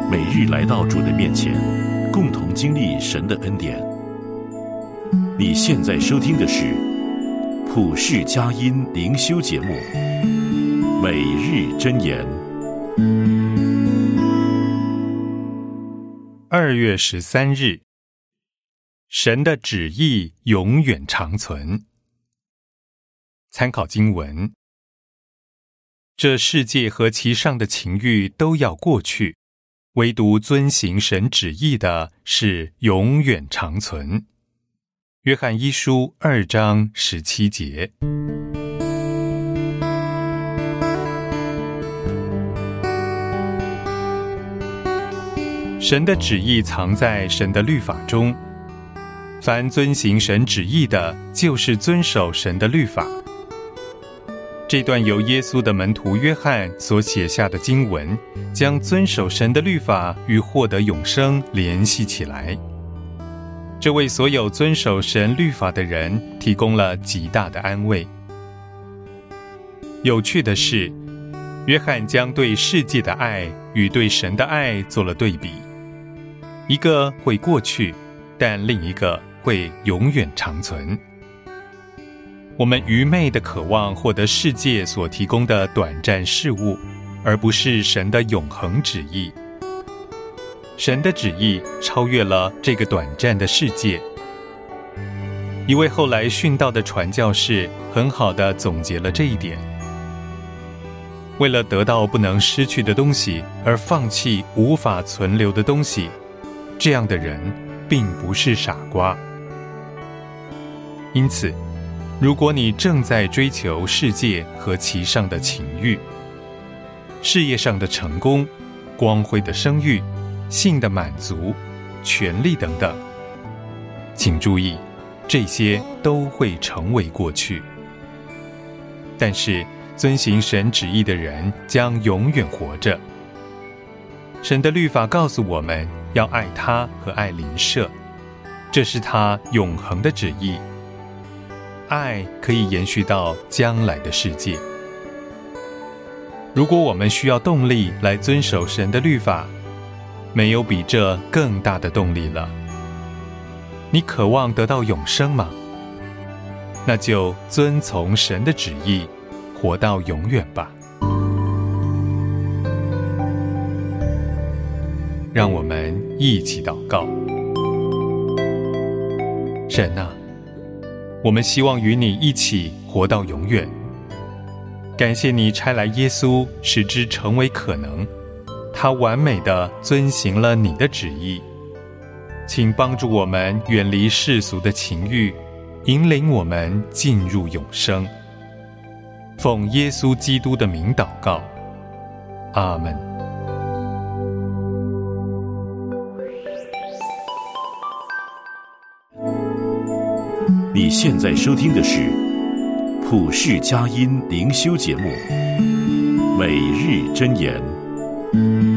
每日来到主的面前，共同经历神的恩典。你现在收听的是普世佳音灵修节目，每日箴言。 2月13日，神的旨意永远长存。参考经文：这世界和其上的情欲都要过去，唯独遵行神旨意的是永远长存。约翰一书2章17节。神的旨意藏在神的律法中，凡遵行神旨意的，就是遵守神的律法。这段由耶稣的门徒约翰所写下的经文，将遵守神的律法与获得永生联系起来。这为所有遵守神律法的人提供了极大的安慰。有趣的是，约翰将对世界的爱与对神的爱做了对比，一个会过去，但另一个会永远长存。我们愚昧地渴望获得世界所提供的短暂事物，而不是神的永恒旨意。神的旨意超越了这个短暂的世界。一位后来殉道的传教士很好地总结了这一点。为了得到不能失去的东西而放弃无法存留的东西，这样的人并不是傻瓜。因此，如果你正在追求世界和其上的情欲，事业上的成功、光辉的声誉、性的满足、权力等等，请注意，这些都会成为过去。但是，遵行神旨意的人将永远活着。神的律法告诉我们要爱他和爱邻舍，这是他永恒的旨意。爱可以延续到将来的世界。如果我们需要动力来遵守神的律法，没有比这更大的动力了。你渴望得到永生吗？那就遵从神的旨意，活到永远吧。让我们一起祷告。神啊，我们希望与你一起活到永远。感谢你差来耶稣，使之成为可能。他完美地遵行了你的旨意。请帮助我们远离世俗的情欲，引领我们进入永生。奉耶稣基督的名祷告，阿们。 你现在收听的是普世佳音灵修节目，每日箴言。